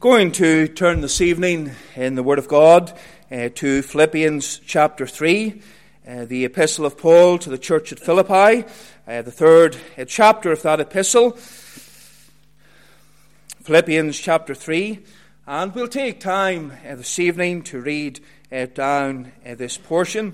Going to turn this evening in the Word of God to Philippians chapter 3, the epistle of Paul to the church at Philippi, the third chapter of that epistle, Philippians chapter 3, and we'll take time this evening to read down this portion.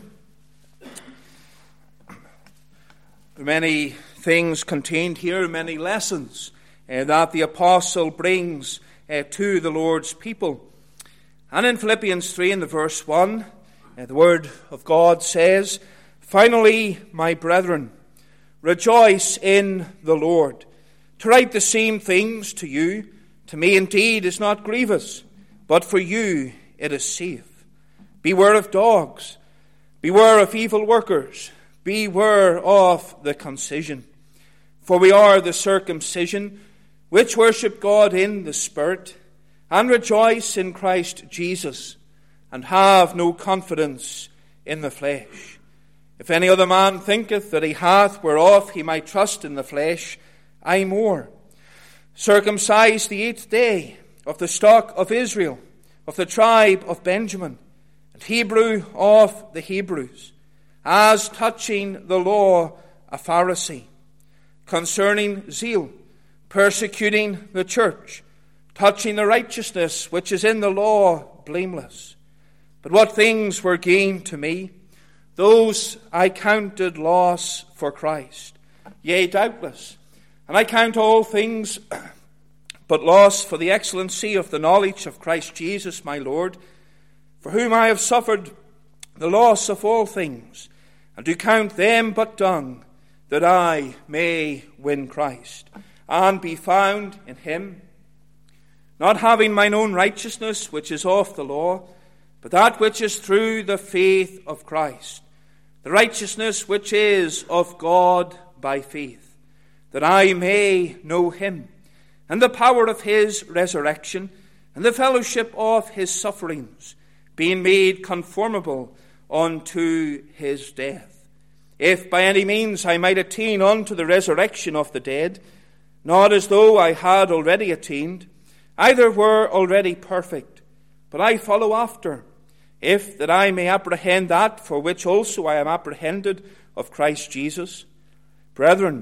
There are many things contained here, many lessons that the apostle brings to the Lord's people. And in Philippians 3 in the verse 1, the word of God says, "Finally, my brethren, rejoice in the Lord. To write the same things to you, to me indeed is not grievous, but for you it is safe. Beware of dogs, beware of evil workers, beware of the concision. For we are the circumcision, which worship God in the Spirit, and rejoice in Christ Jesus, and have no confidence in the flesh. If any other man thinketh that he hath whereof he might trust in the flesh, I more. Circumcised the 8th day, of the stock of Israel, of the tribe of Benjamin, and Hebrew of the Hebrews, as touching the law a Pharisee, concerning zeal, persecuting the church, touching the righteousness which is in the law, blameless. But what things were gain to me, those I counted loss for Christ. Yea, doubtless, and I count all things but loss for the excellency of the knowledge of Christ Jesus my Lord, for whom I have suffered the loss of all things, and do count them but dung, that I may win Christ, and be found in him, not having mine own righteousness, which is of the law, but that which is through the faith of Christ, the righteousness which is of God by faith, that I may know him, and the power of his resurrection, and the fellowship of his sufferings, being made conformable unto his death, if by any means I might attain unto the resurrection of the dead, not as though I had already attained, either were already perfect, but I follow after, if that I may apprehend that for which also I am apprehended of Christ Jesus. Brethren,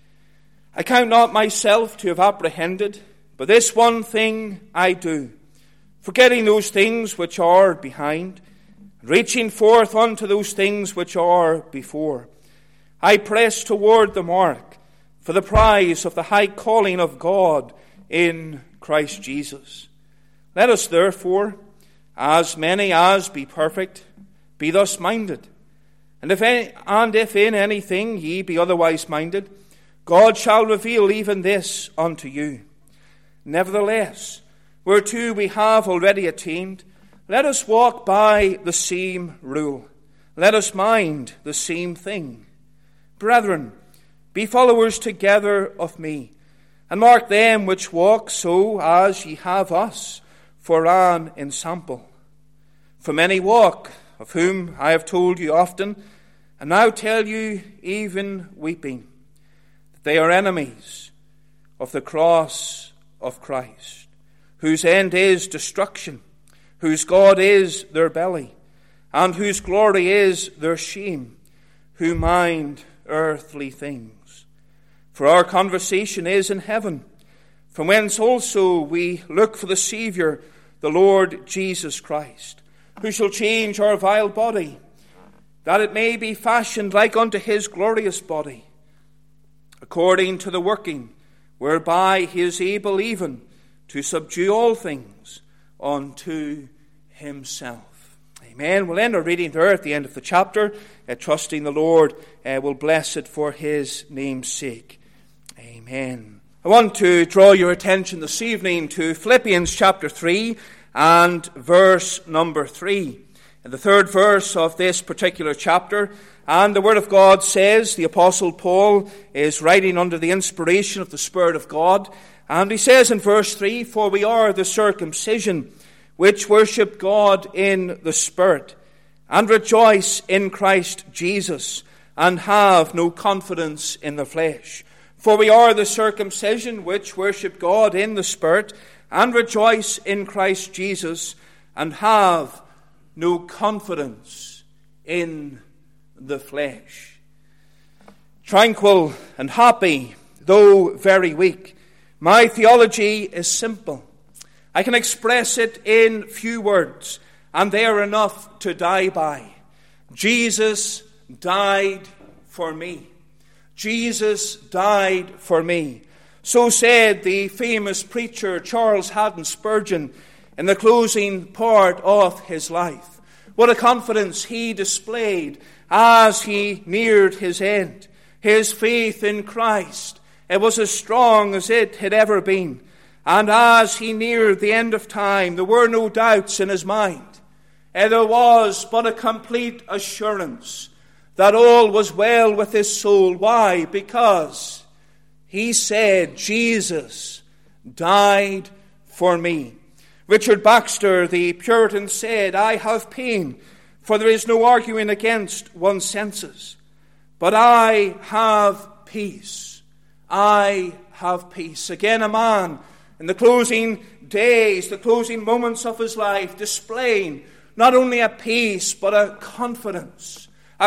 I count not myself to have apprehended, but this one thing I do, forgetting those things which are behind, reaching forth unto those things which are before. I press toward the mark, for the prize of the high calling of God in Christ Jesus. Let us therefore, as many as be perfect, be thus minded. And if in anything ye be otherwise minded, God shall reveal even this unto you. Nevertheless, whereto we have already attained, let us walk by the same rule. Let us mind the same thing. Brethren, be followers together of me, and mark them which walk so as ye have us for an ensample. For many walk, of whom I have told you often, and now tell you even weeping, that they are enemies of the cross of Christ, whose end is destruction, whose God is their belly, and whose glory is their shame, who mind earthly things. For our conversation is in heaven, from whence also we look for the Saviour, the Lord Jesus Christ, who shall change our vile body, that it may be fashioned like unto his glorious body, according to the working whereby he is able even to subdue all things unto himself. Amen. We'll end our reading there at the end of the chapter, trusting the Lord will bless it for his name's sake. Amen. I want to draw your attention this evening to Philippians chapter 3 and verse number 3. In the third verse of this particular chapter, and the Word of God says, the Apostle Paul is writing under the inspiration of the Spirit of God, and he says in verse 3, "For we are the circumcision, which worship God in the Spirit, and rejoice in Christ Jesus, and have no confidence in the flesh. For we are the circumcision which worship God in the Spirit, and rejoice in Christ Jesus, and have no confidence in the flesh. Tranquil and happy, though very weak, my theology is simple. I can express it in few words, and they are enough to die by. Jesus died for me. Jesus died for me. So said the famous preacher Charles Haddon Spurgeon in the closing part of his life. What a confidence he displayed as he neared his end. His faith in Christ, it was as strong as it had ever been. And as he neared the end of time, there were no doubts in his mind. There was but a complete assurance that all was well with his soul. Why? Because he said, Jesus died for me. Richard Baxter, the Puritan, said, I have pain, for there is no arguing against one's senses. But I have peace. I have peace. Again, a man in the closing days, the closing moments of his life, displaying not only a peace, but a confidence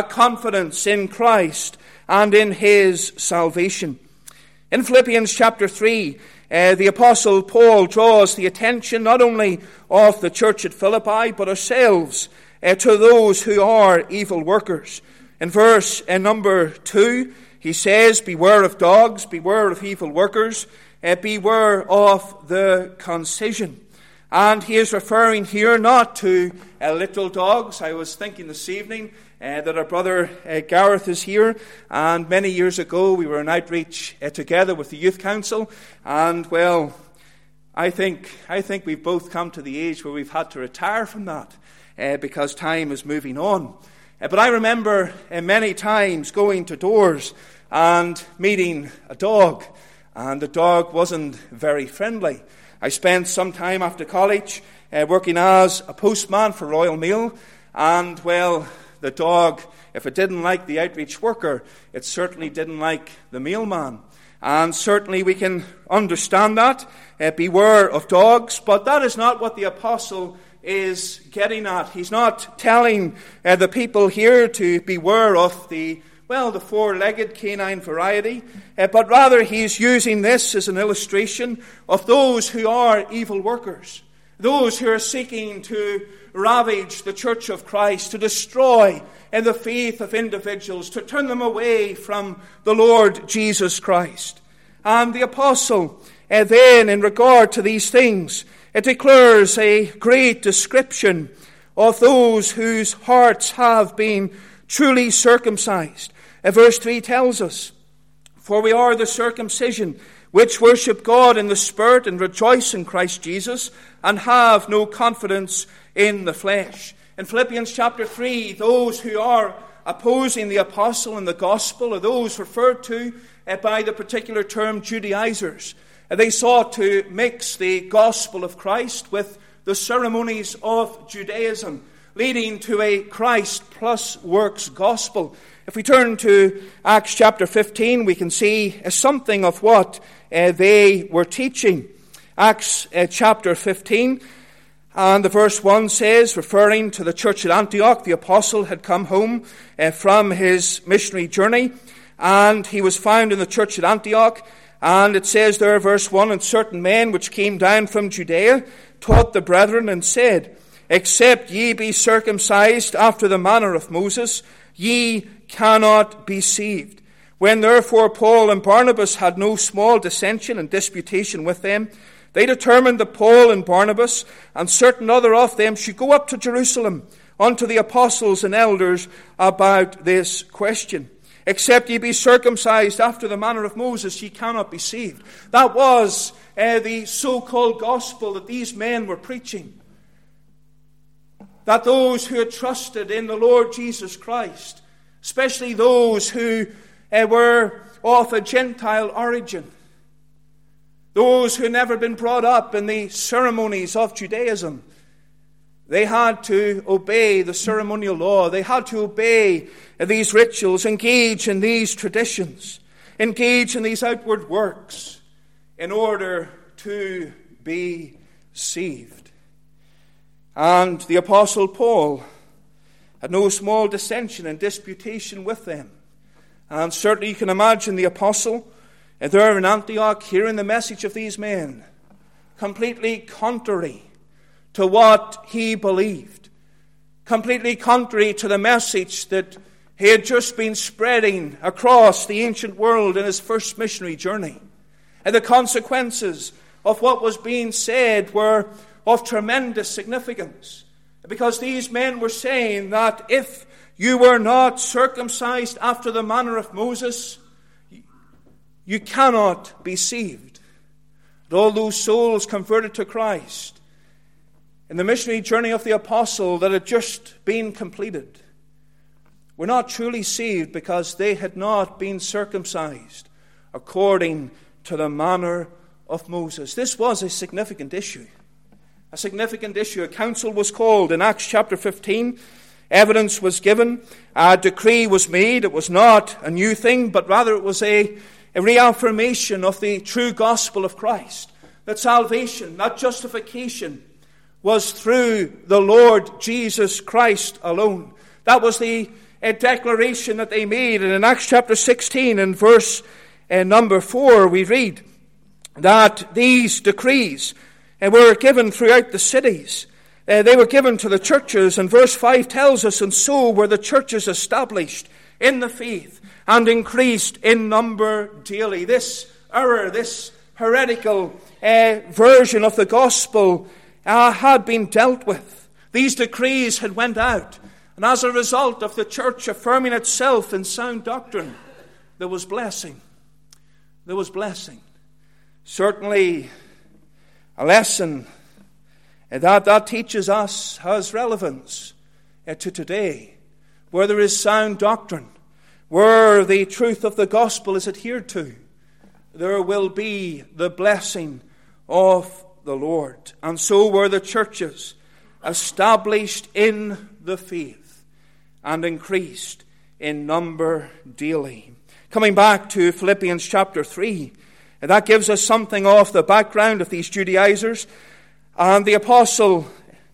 in Christ and in his salvation. In Philippians chapter 3, the Apostle Paul draws the attention not only of the church at Philippi, but ourselves to those who are evil workers. In verse number 2, he says, beware of dogs, beware of evil workers, beware of the concision. And he is referring here not to little dogs. I was thinking this evening that our brother Gareth is here, and many years ago we were in outreach together with the Youth Council, and well, I think we've both come to the age where we've had to retire from that because time is moving on. But I remember many times going to doors and meeting a dog, and the dog wasn't very friendly. I spent some time after college working as a postman for Royal Mail, and well, the dog, if it didn't like the outreach worker, it certainly didn't like the mailman. And certainly we can understand that. Beware of dogs, but that is not what the apostle is getting at. He's not telling the people here to beware of the four-legged canine variety, but rather he's using this as an illustration of those who are evil workers, those who are seeking to ravage the church of Christ, to destroy the faith of individuals, to turn them away from the Lord Jesus Christ. And the apostle then, in regard to these things, it declares a great description of those whose hearts have been truly circumcised. Verse 3 tells us, for we are the circumcision which worship God in the Spirit and rejoice in Christ Jesus and have no confidence in the flesh. In Philippians chapter 3, those who are opposing the apostle and the gospel are those referred to by the particular term Judaizers. They sought to mix the gospel of Christ with the ceremonies of Judaism, leading to a Christ plus works gospel. If we turn to Acts chapter 15, we can see something of what they were teaching. Acts chapter 15, and the verse 1 says, referring to the church at Antioch, the apostle had come home from his missionary journey, and he was found in the church at Antioch. And it says there, verse 1, and certain men which came down from Judea taught the brethren and said, except ye be circumcised after the manner of Moses, ye cannot be saved. When therefore Paul and Barnabas had no small dissension and disputation with them, they determined that Paul and Barnabas and certain other of them should go up to Jerusalem unto the apostles and elders about this question. Except ye be circumcised after the manner of Moses, ye cannot be saved. That was the so-called gospel that these men were preaching. That those who had trusted in the Lord Jesus Christ, especially those who were of a Gentile origin, those who had never been brought up in the ceremonies of Judaism, they had to obey the ceremonial law. They had to obey these rituals, engage in these traditions, engage in these outward works in order to be saved. And the Apostle Paul had no small dissension and disputation with them. And certainly you can imagine the apostle there in Antioch hearing the message of these men, completely contrary to what he believed, completely contrary to the message that he had just been spreading across the ancient world in his first missionary journey. And the consequences of what was being said were of tremendous significance, because these men were saying that if you were not circumcised after the manner of Moses, you cannot be saved. And all those souls converted to Christ in the missionary journey of the apostle that had just been completed were not truly saved because they had not been circumcised according to the manner of Moses. This was a significant issue. A significant issue. A council was called in Acts chapter 15. Evidence was given. A decree was made. It was not a new thing, but rather it was a reaffirmation of the true gospel of Christ. That salvation, not justification, was through the Lord Jesus Christ alone. That was the declaration that they made. And in Acts chapter 16 and verse number 4, we read that these decrees were given throughout the cities. They were given to the churches, and verse 5 tells us, and so were the churches established in the faith and increased in number daily. This error, this heretical version of the gospel had been dealt with. These decrees had went out, and as a result of the church affirming itself in sound doctrine, there was blessing. There was blessing. Certainly, a lesson that teaches us has relevance to today, where there is sound doctrine, where the truth of the gospel is adhered to. There will be the blessing of the Lord. And so were the churches established in the faith and increased in number daily. Coming back to Philippians chapter 3, and that gives us something of the background of these Judaizers. And the apostle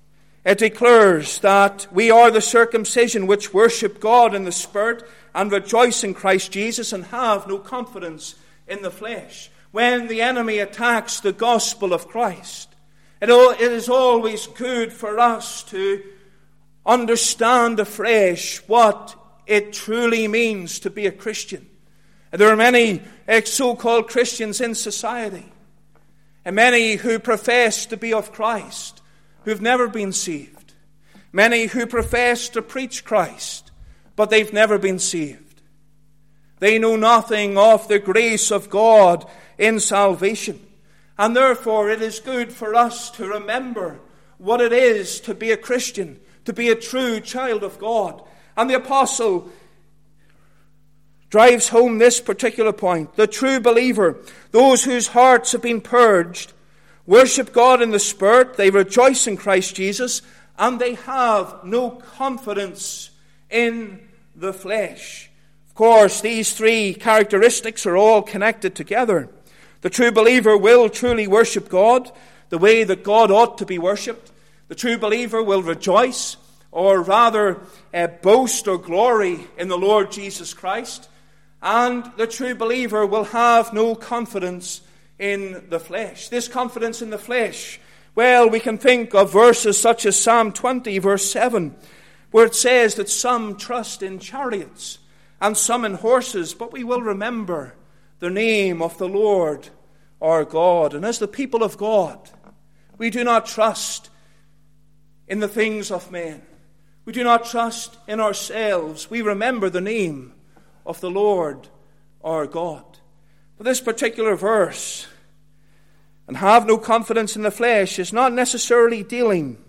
declares that we are the circumcision which worship God in the Spirit and rejoice in Christ Jesus and have no confidence in the flesh. When the enemy attacks the gospel of Christ, it is always good for us to understand afresh what it truly means to be a Christian. There are many so-called Christians in society, and many who profess to be of Christ, who've never been saved. Many who profess to preach Christ, but they've never been saved. They know nothing of the grace of God in salvation. And therefore it is good for us to remember what it is to be a Christian, to be a true child of God. And the apostle drives home this particular point. The true believer, those whose hearts have been purged, worship God in the Spirit, they rejoice in Christ Jesus, and they have no confidence in the flesh. Of course, these three characteristics are all connected together. The true believer will truly worship God the way that God ought to be worshipped. The true believer will rejoice, or rather boast or glory in the Lord Jesus Christ. And the true believer will have no confidence in the flesh. This confidence in the flesh, well, we can think of verses such as Psalm 20, verse 7, where it says that some trust in chariots and some in horses, but we will remember the name of the Lord our God. And as the people of God, we do not trust in the things of men. We do not trust in ourselves. We remember the name of the Lord our God. But this particular verse, and have no confidence in the flesh, is not necessarily dealing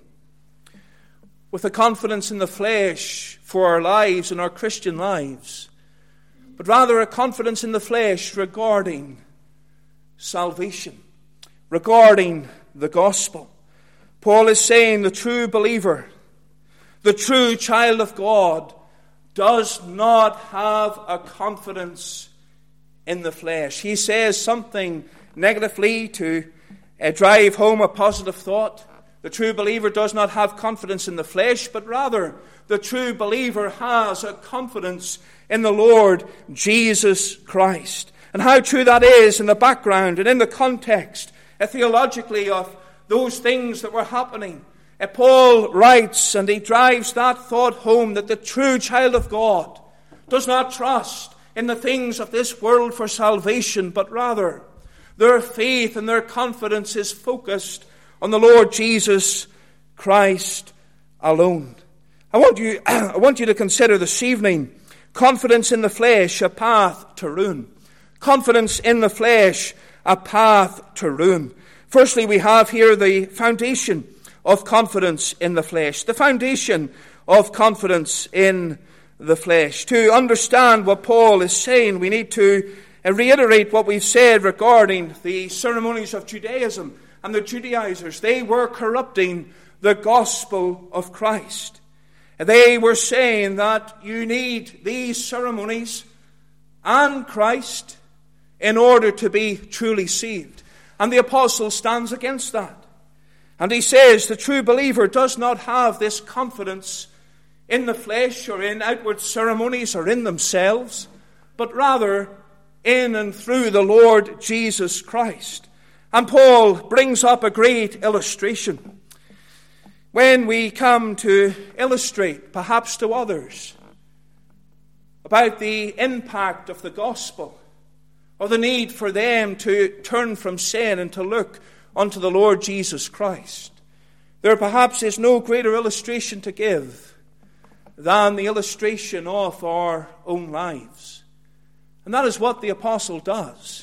with the confidence in the flesh for our lives and our Christian lives, but rather a confidence in the flesh regarding salvation, regarding the gospel. Paul is saying the true believer, the true child of God, does not have a confidence in the flesh. He says something negatively to drive home a positive thought. The true believer does not have confidence in the flesh, but rather the true believer has a confidence in the Lord Jesus Christ. And how true that is in the background and in the context, theologically, of those things that were happening. Paul writes, and he drives that thought home, that the true child of God does not trust in the things of this world for salvation, but rather their faith and their confidence is focused on the Lord Jesus Christ alone. I want you to consider this evening confidence in the flesh, a path to ruin. Confidence in the flesh, a path to ruin. Firstly, we have here the foundation of confidence in the flesh. The foundation of confidence in the flesh. To understand what Paul is saying, we need to reiterate what we've said regarding the ceremonies of Judaism and the Judaizers. They were corrupting the gospel of Christ. They were saying that you need these ceremonies and Christ in order to be truly saved. And the apostle stands against that. And he says the true believer does not have this confidence in the flesh or in outward ceremonies or in themselves, but rather in and through the Lord Jesus Christ. And Paul brings up a great illustration. When we come to illustrate, perhaps to others, about the impact of the gospel, or the need for them to turn from sin and to look unto the Lord Jesus Christ, there perhaps is no greater illustration to give than the illustration of our own lives. And that is what the apostle does.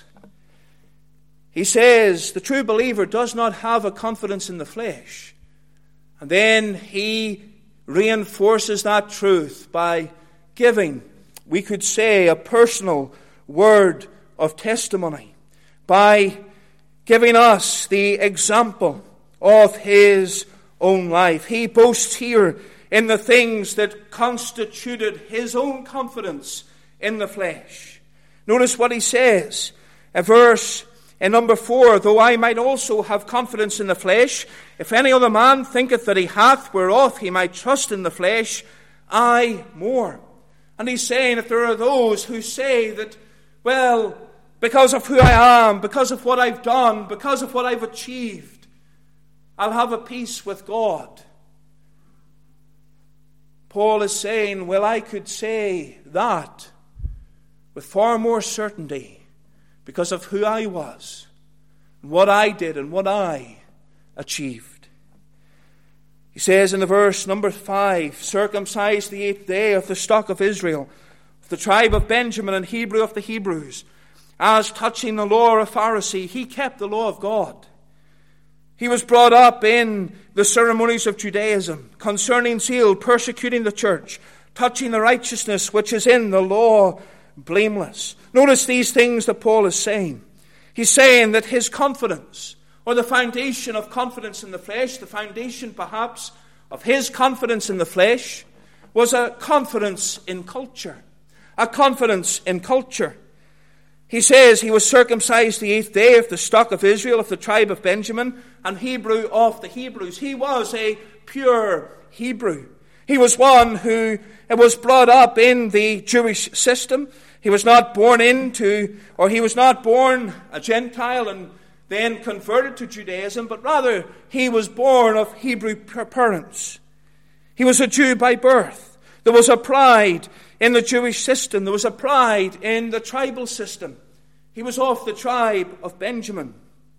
He says the true believer does not have a confidence in the flesh. And then he reinforces that truth by giving, we could say, a personal word of testimony, by giving us the example of his own life. He boasts here in the things that constituted his own confidence in the flesh. Notice what he says, verse number 4, though I might also have confidence in the flesh, if any other man thinketh that he hath whereof he might trust in the flesh, I more. And he's saying, if there are those who say that, well, because of who I am, because of what I've done, because of what I've achieved, I'll have a peace with God. Paul is saying, well, I could say that with far more certainty because of who I was, and what I did, and what I achieved. He says in the verse number 5, circumcised the 8th day of the stock of Israel, of the tribe of Benjamin, and Hebrew of the Hebrews. As touching the law of Pharisee, he kept the law of God. He was brought up in the ceremonies of Judaism, concerning zeal, persecuting the church, touching the righteousness which is in the law, blameless. Notice these things that Paul is saying. He's saying that his confidence, or the foundation of confidence in the flesh, the foundation perhaps of his confidence in the flesh, was a confidence in culture. A confidence in culture. He says he was circumcised the 8th day of the stock of Israel, of the tribe of Benjamin, and Hebrew of the Hebrews. He was a pure Hebrew. He was one who was brought up in the Jewish system. He was not born he was not born a Gentile and then converted to Judaism, but rather he was born of Hebrew parents. He was a Jew by birth. There was a pride in the Jewish system. There was a pride in the tribal system. He was of the tribe of Benjamin.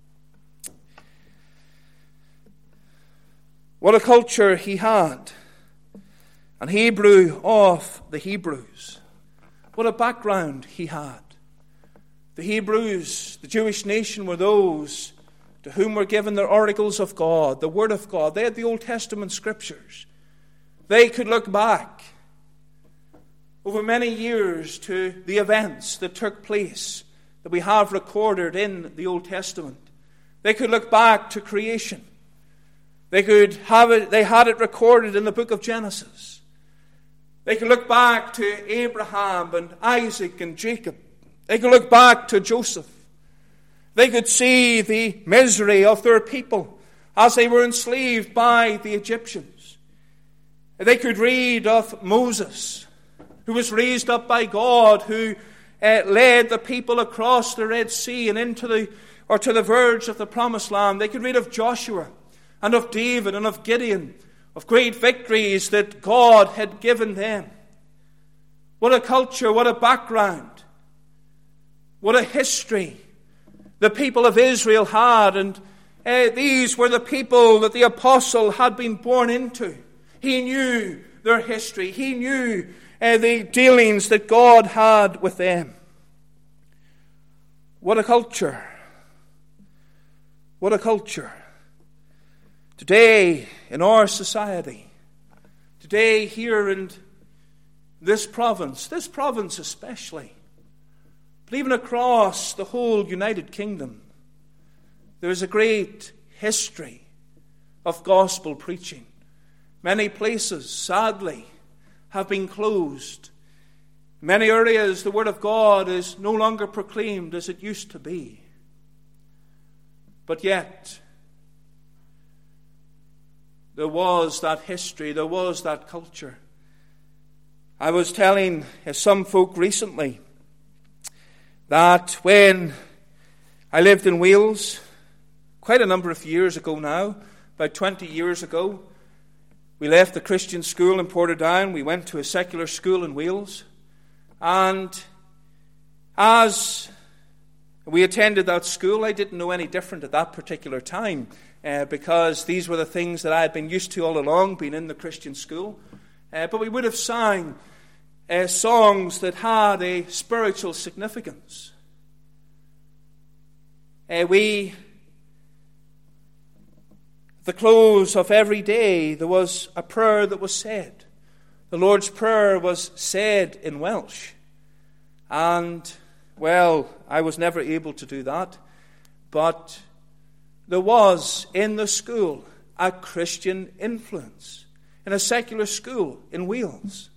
What a culture he had. An Hebrew of the Hebrews. What a background he had. The Hebrews, the Jewish nation, were those to whom were given the oracles of God, the Word of God. They had the Old Testament Scriptures. They could look back over many years to the events that took place that we have recorded in the Old Testament. They could look back to creation. They had it recorded in the book of Genesis. They could look back to Abraham and Isaac and Jacob. They could look back to Joseph. They could see the misery of their people as they were enslaved by the Egyptians. They could read of Moses, who was raised up by God, who led the people across the Red Sea and to the verge of the Promised Land. They could read of Joshua and of David and of Gideon, of great victories that God had given them. What a culture, what a background, what a history the people of Israel had. And these were the people that the apostle had been born into. He knew their history. He knew the dealings that God had with them. What a culture. What a culture. Today, in our society, today here in this province especially, but even across the whole United Kingdom, there is a great history of gospel preaching. Many places, sadly, have been closed. In many areas, the Word of God is no longer proclaimed as it used to be. But yet, there was that history, there was that culture. I was telling some folk recently that when I lived in Wales, quite a number of years ago now, about 20 years ago, we left the Christian school in Portadown. We went to a secular school in Wales. And as we attended that school, I didn't know any different at that particular time because these were the things that I had been used to all along, being in the Christian school. But we would have sang songs that had a spiritual significance. At the close of every day, there was a prayer that was said. The Lord's Prayer was said in Welsh. And, well, I was never able to do that. But there was in the school a Christian influence in a secular school in Wales.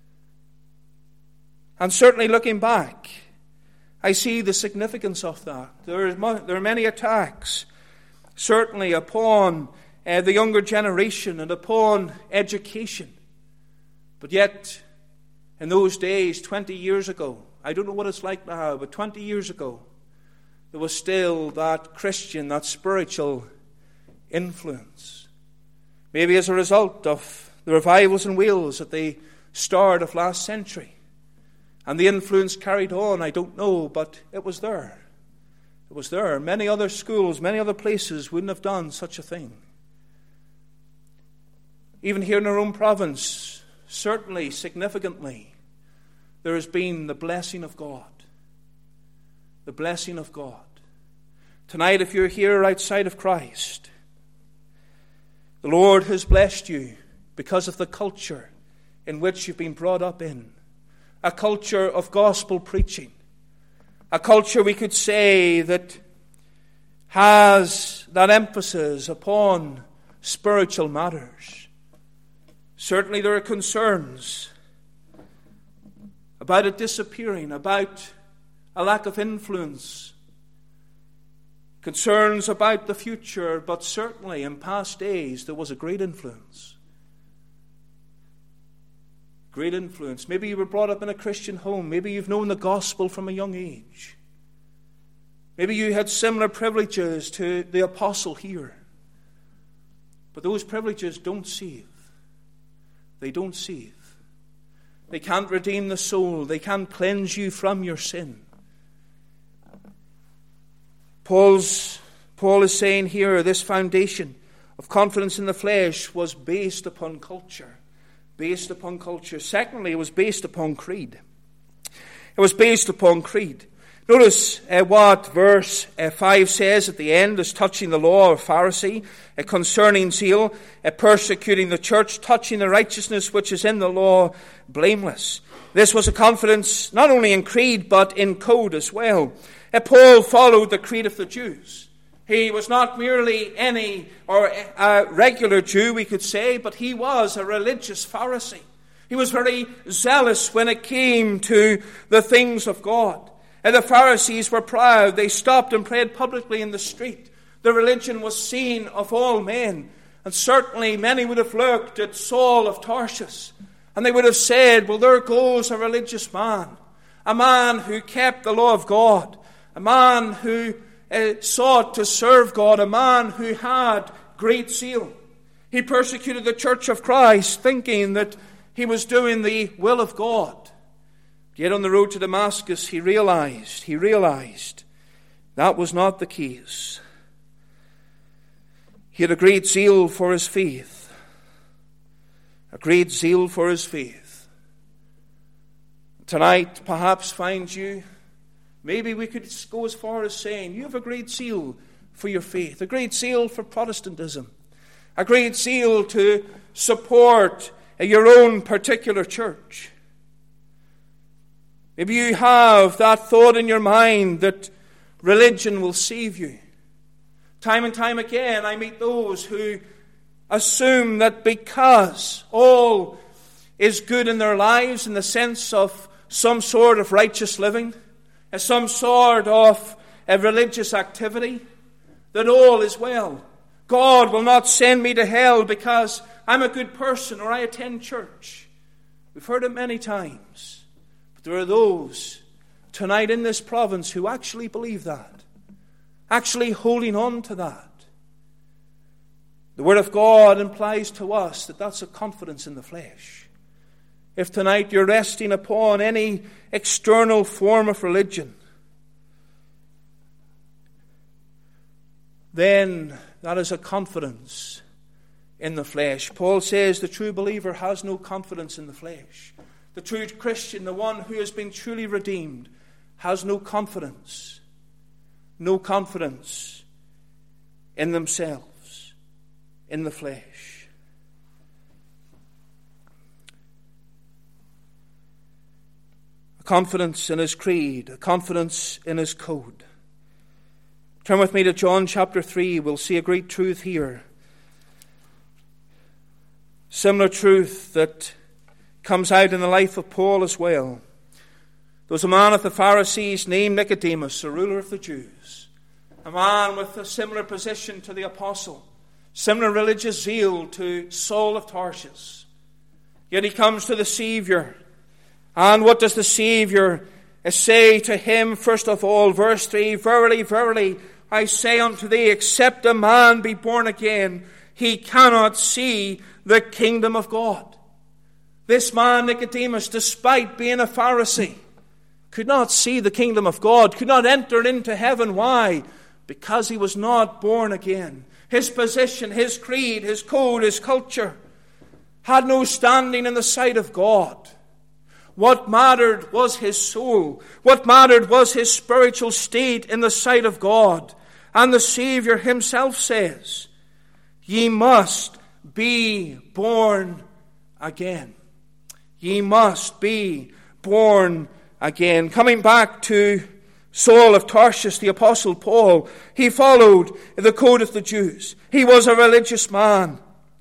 And certainly looking back, I see the significance of that. There are many attacks, certainly upon the younger generation and upon education. But yet, in those days, 20 years ago, I don't know what it's like now, but 20 years ago, there was still that Christian, that spiritual influence. Maybe as a result of the revivals in Wales at the start of last century. And the influence carried on, I don't know, but it was there. It was there. Many other schools, many other places wouldn't have done such a thing. Even here in our own province, certainly, significantly, there has been the blessing of God. The blessing of God. Tonight, if you're here outside of Christ, the Lord has blessed you because of the culture in which you've been brought up in. A culture of gospel preaching. A culture, we could say, that has that emphasis upon spiritual matters. Certainly there are concerns about it disappearing, about a lack of influence, concerns about the future, but certainly in past days there was a great influence. Great influence. Maybe you were brought up in a Christian home. Maybe you've known the gospel from a young age. Maybe you had similar privileges to the apostle here. But those privileges don't save. They don't save. They can't redeem the soul. They can't cleanse you from your sin. Paul is saying here, this foundation of confidence in the flesh was based upon culture. Based upon culture. Secondly, it was based upon creed. It was based upon creed. Notice what verse 5 says at the end, as touching the law of Pharisee, concerning zeal, persecuting the church, touching the righteousness which is in the law, blameless. This was a confidence not only in creed, but in code as well. Paul followed the creed of the Jews. He was not merely a regular Jew, we could say, but he was a religious Pharisee. He was very zealous when it came to the things of God. And the Pharisees were proud. They stopped and prayed publicly in the street. Their religion was seen of all men. And certainly many would have looked at Saul of Tarsus, and they would have said, well, there goes a religious man, a man who kept the law of God, a man who sought to serve God, a man who had great zeal. He persecuted the church of Christ, thinking that he was doing the will of God. Yet on the road to Damascus, he realized that was not the case. He had a great zeal for his faith. A great zeal for his faith. Tonight, perhaps finds you, maybe we could go as far as saying, you have a great zeal for your faith, a great zeal for Protestantism, a great zeal to support your own particular church. Maybe you have that thought in your mind that religion will save you. Time and time again, I meet those who assume that because all is good in their lives in the sense of some sort of righteous living, some sort of a religious activity, that all is well. God will not send me to hell because I'm a good person or I attend church. We've heard it many times. But there are those tonight in this province who actually believe that. Actually holding on to that. The Word of God implies to us that that's a confidence in the flesh. If tonight you're resting upon any external form of religion, then that is a confidence in the flesh. Paul says the true believer has no confidence in the flesh. The true Christian, the one who has been truly redeemed, has no confidence in themselves, in the flesh. A confidence in his creed, a confidence in his code. Turn with me to John chapter 3. We'll see a great truth here. Similar truth that comes out in the life of Paul as well. There was a man of the Pharisees named Nicodemus, a ruler of the Jews. A man with a similar position to the apostle. Similar religious zeal to Saul of Tarsus. Yet he comes to the Savior. And what does the Savior say to him? First of all, verse 3, Verily, verily, I say unto thee, except a man be born again, he cannot see the kingdom of God. This man, Nicodemus, despite being a Pharisee, could not see the kingdom of God, could not enter into heaven. Why? Because he was not born again. His position, his creed, his code, his culture had no standing in the sight of God. What mattered was his soul. What mattered was his spiritual state in the sight of God. And the Savior himself says, ye must be born again. Ye must be born again. Coming back to Saul of Tarsus, the Apostle Paul, he followed the code of the Jews. He was a religious man.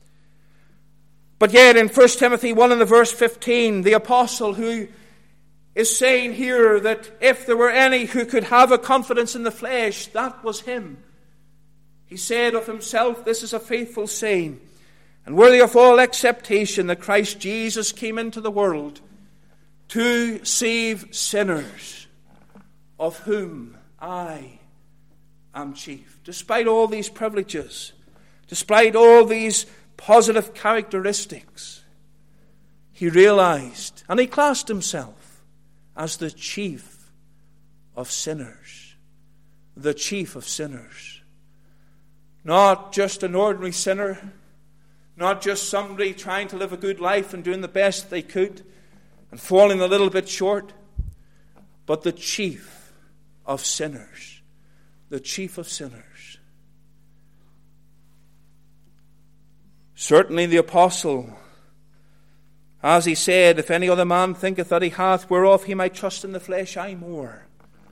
But yet in 1 Timothy 1 and the verse 15, the apostle who is saying here that if there were any who could have a confidence in the flesh, that was him. He said of himself, this is a faithful saying, and worthy of all acceptation, that Christ Jesus came into the world to save sinners, of whom I am chief. Despite all these privileges, despite all these positive characteristics, he realized, and he classed himself as the chief of sinners. The chief of sinners. Not just an ordinary sinner, not just somebody trying to live a good life and doing the best they could and falling a little bit short, but the chief of sinners. The chief of sinners. Certainly the apostle, as he said, if any other man thinketh that he hath whereof he might trust in the flesh, I more.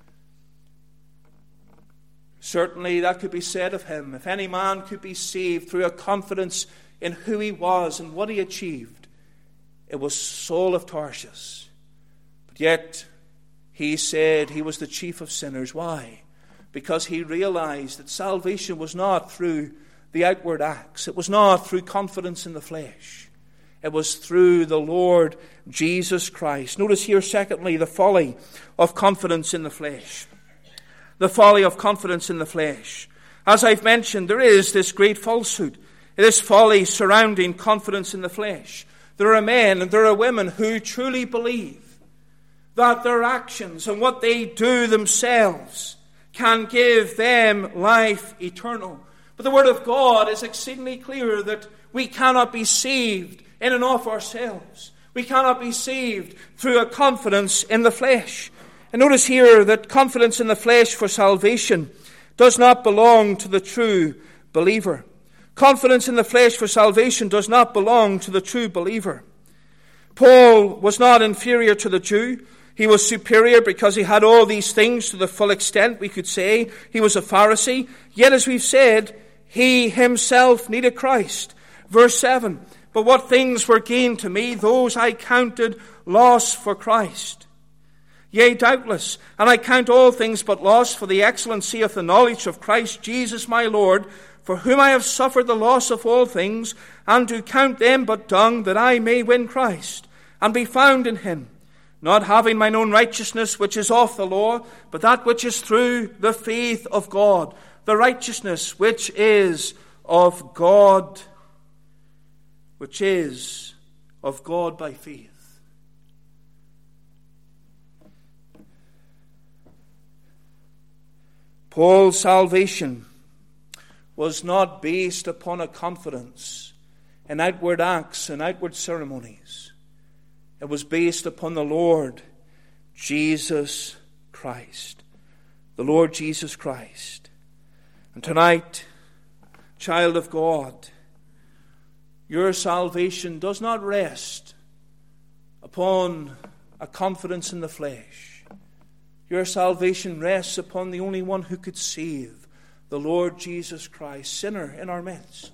Certainly that could be said of him. If any man could be saved through a confidence in who he was and what he achieved, it was Saul of Tarsus. But yet, he said he was the chief of sinners. Why? Because he realized that salvation was not through the outward acts. It was not through confidence in the flesh. It was through the Lord Jesus Christ. Notice here, secondly, the folly of confidence in the flesh. The folly of confidence in the flesh. As I've mentioned, there is this great falsehood, this folly surrounding confidence in the flesh. There are men and there are women who truly believe that their actions and what they do themselves can give them life eternal. But the Word of God is exceedingly clear that we cannot be saved in and of ourselves. We cannot be saved through a confidence in the flesh. And notice here that confidence in the flesh for salvation does not belong to the true believer. Confidence in the flesh for salvation does not belong to the true believer. Paul was not inferior to the Jew. He was superior because he had all these things to the full extent, we could say. He was a Pharisee. Yet, as we've said, he himself needed Christ. Verse 7, but what things were gained to me, those I counted loss for Christ. Yea, doubtless, and I count all things but loss for the excellency of the knowledge of Christ Jesus my Lord, for whom I have suffered the loss of all things, and do count them but dung, that I may win Christ, and be found in him, not having mine own righteousness which is of the law, but that which is through the faith of God, the righteousness which is of God, which is of God by faith. Paul's salvation was not based upon a confidence in outward acts and outward ceremonies. It was based upon the Lord Jesus Christ. The Lord Jesus Christ. And tonight, child of God, your salvation does not rest upon a confidence in the flesh. Your salvation rests upon the only one who could save, the Lord Jesus Christ, sinner in our midst.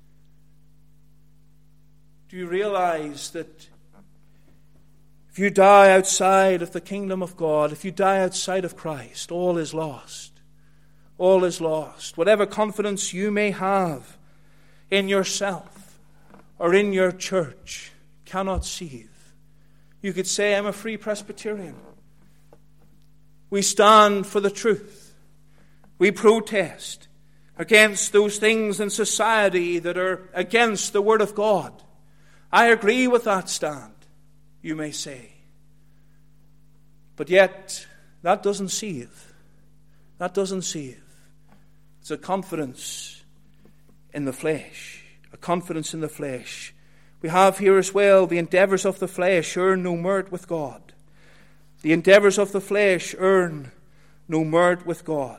Do you realize that if you die outside of the kingdom of God, if you die outside of Christ, all is lost. All is lost. Whatever confidence you may have in yourself or in your church cannot save. You could say, I'm a Free Presbyterian. We stand for the truth. We protest against those things in society that are against the Word of God. I agree with that stand, you may say. But yet, that doesn't save. That doesn't save. It's a confidence in the flesh. A confidence in the flesh. We have here as well, the endeavors of the flesh earn no merit with God. The endeavors of the flesh earn no merit with God.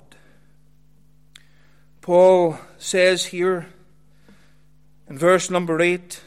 Paul says here in verse number 8,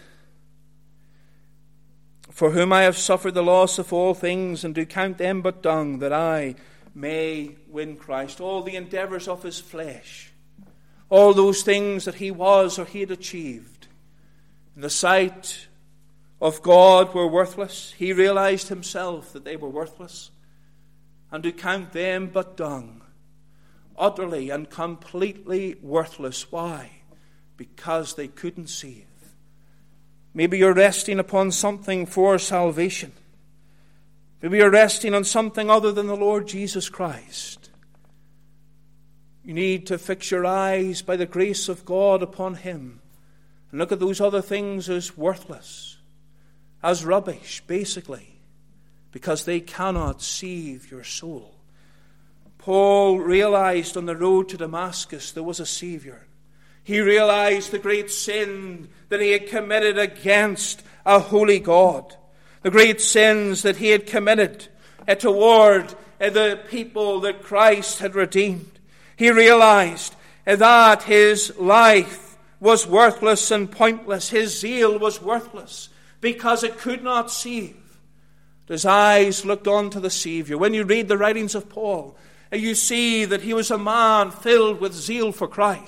for whom I have suffered the loss of all things, and do count them but dung, that I may win Christ. All the endeavors of his flesh, all those things that he was or he had achieved, in the sight of God were worthless. He realized himself that they were worthless, and to count them but dung, utterly and completely worthless. Why? Because they couldn't save. Maybe you're resting upon something for salvation. Maybe you're resting on something other than the Lord Jesus Christ. You need to fix your eyes by the grace of God upon him and look at those other things as worthless, as rubbish, basically, because they cannot save your soul. Paul realized on the road to Damascus there was a Savior. He realized the great sin that he had committed against a holy God. The great sins that he had committed toward the people that Christ had redeemed. He realized that his life was worthless and pointless. His zeal was worthless because it could not save. His eyes looked on to the Savior. When you read the writings of Paul, you see that he was a man filled with zeal for Christ.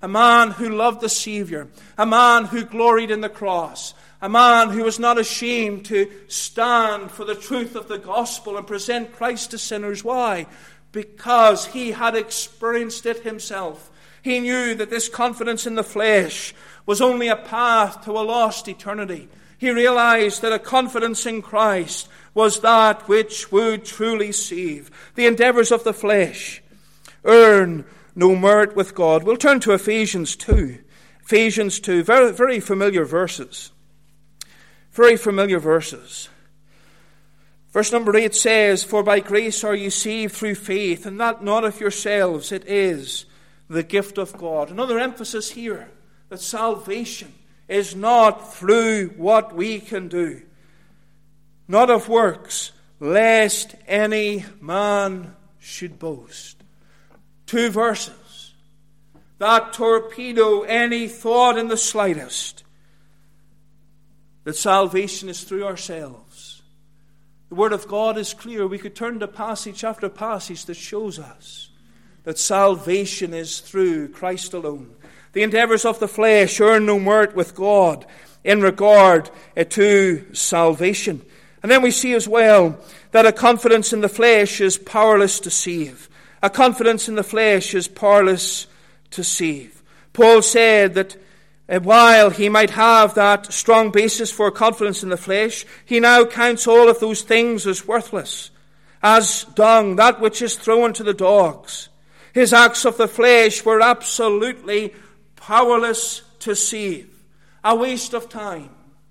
a man who loved the Savior, a man who gloried in the cross, a man who was not ashamed to stand for the truth of the gospel and present Christ to sinners. Why? Because he had experienced it himself. He knew that this confidence in the flesh was only a path to a lost eternity. He realized that a confidence in Christ was that which would truly save. The endeavors of the flesh earn no merit with God. We'll turn to Ephesians 2. Ephesians 2, very, very familiar verses. Very familiar verses. Verse number 8 says, "For by grace are ye saved through faith, and that not of yourselves, it is the gift of God." Another emphasis here, that salvation is not through what we can do, not of works, lest any man should boast. 2 verses that torpedo any thought in the slightest that salvation is through ourselves. The Word of God is clear. We could turn to passage after passage that shows us that salvation is through Christ alone. The endeavors of the flesh earn no merit with God in regard to salvation. And then we see as well that a confidence in the flesh is powerless to save. A confidence in the flesh is powerless to save. Paul said that while he might have that strong basis for confidence in the flesh, he now counts all of those things as worthless, as dung, that which is thrown to the dogs. His acts of the flesh were absolutely powerless to save. A waste of time.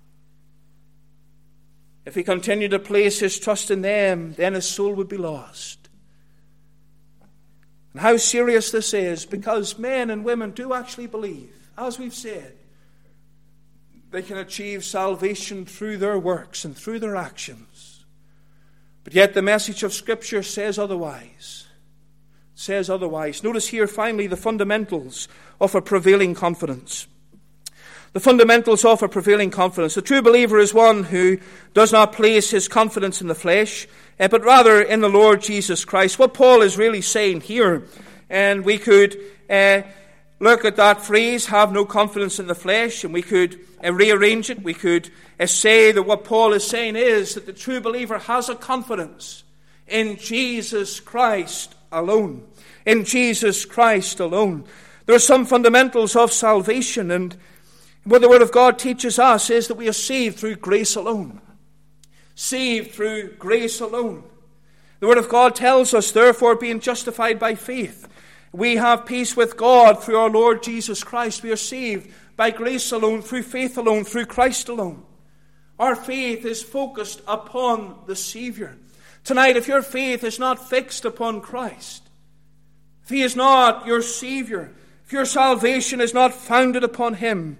If he continued to place his trust in them, then his soul would be lost. And how serious this is, because men and women do actually believe, as we've said, they can achieve salvation through their works and through their actions. But yet the message of Scripture says otherwise. Notice here finally the fundamentals of a prevailing confidence. The fundamentals of a prevailing confidence. The true believer is one who does not place his confidence in the flesh, but rather in the Lord Jesus Christ. What Paul is really saying here, and we could look at that phrase, have no confidence in the flesh, and we could rearrange it. We could say that what Paul is saying is that the true believer has a confidence in Jesus Christ alone. In Jesus Christ alone. There are some fundamentals of salvation, and what the Word of God teaches us is that we are saved through grace alone. Saved through grace alone. The Word of God tells us, therefore, being justified by faith, we have peace with God through our Lord Jesus Christ. We are saved by grace alone, through faith alone, through Christ alone. Our faith is focused upon the Savior. Tonight, if your faith is not fixed upon Christ, if He is not your Savior, if your salvation is not founded upon Him,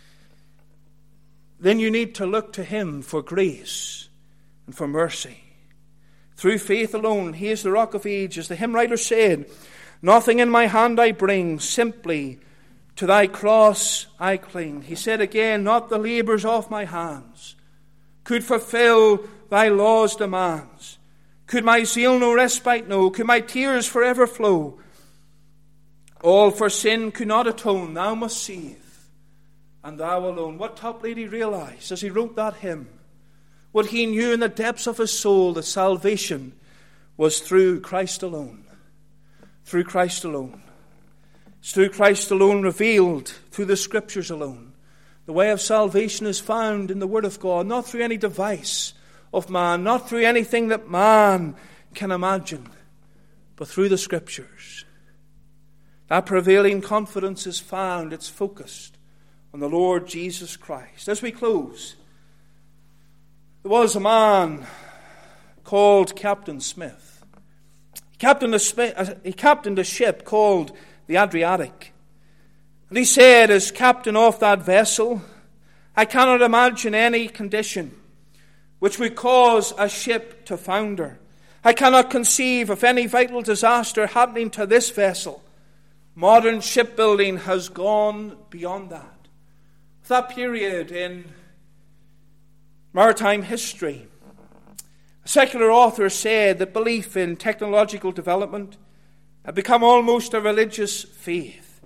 then you need to look to Him for grace and for mercy. Through faith alone, He is the rock of ages. The hymn writer said, "Nothing in my hand I bring, simply to thy cross I cling." He said again, "Not the labors of my hands could fulfill thy law's demands. Could my zeal no respite know? Could my tears forever flow? All for sin could not atone. Thou must save, and thou alone." What Toplady realized as he wrote that hymn, what he knew in the depths of his soul, that salvation was through Christ alone. Through Christ alone. It's through Christ alone, revealed through the Scriptures alone. The way of salvation is found in the Word of God, not through any device of man, not through anything that man can imagine, but through the Scriptures. That prevailing confidence is found, it's focused on the Lord Jesus Christ. As we close, there was a man called Captain Smith. He captained a ship called the Adriatic. And he said, as captain of that vessel, "I cannot imagine any condition which would cause a ship to founder. I cannot conceive of any vital disaster happening to this vessel. Modern shipbuilding has gone beyond that." That period in maritime history, a secular author said that belief in technological development had become almost a religious faith.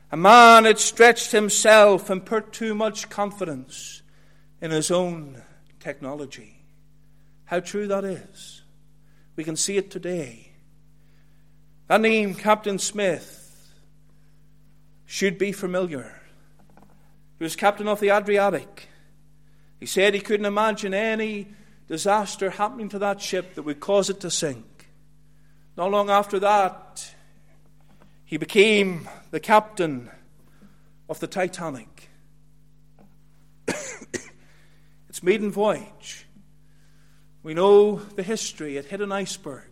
A man had stretched himself and put too much confidence in his own technology. How true that is. We can see it today. That name, Captain Smith, should be familiar. He was captain of the Adriatic. He said he couldn't imagine any disaster happening to that ship that would cause it to sink. Not long after that, he became the captain of the Titanic. Its maiden voyage. We know the history. It hit an iceberg.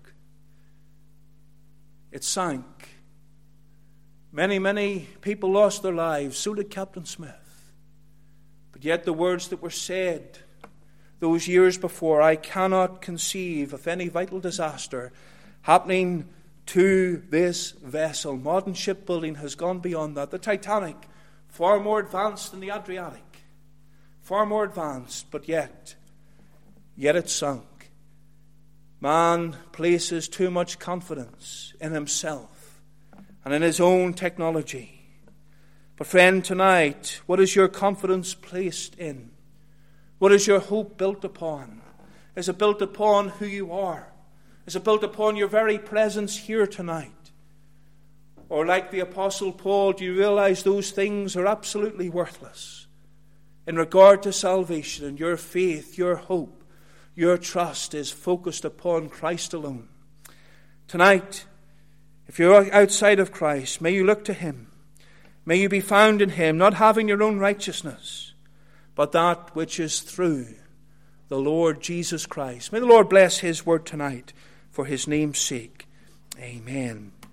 It sank. Many, many people lost their lives. So did Captain Smith. But yet the words that were said those years before, I cannot conceive of any vital disaster happening to this vessel. Modern shipbuilding has gone beyond that. The Titanic, far more advanced than the Adriatic. Far more advanced, but yet it sunk. Man places too much confidence in himself and in his own technology. But friend, tonight, what is your confidence placed in? What is your hope built upon? Is it built upon who you are? Is it built upon your very presence here tonight? Or like the Apostle Paul, do you realize those things are absolutely worthless in regard to salvation, and your faith, your hope, your trust is focused upon Christ alone? Tonight, if you're outside of Christ, may you look to Him. May you be found in Him, not having your own righteousness, but that which is through the Lord Jesus Christ. May the Lord bless His word tonight for His name's sake. Amen.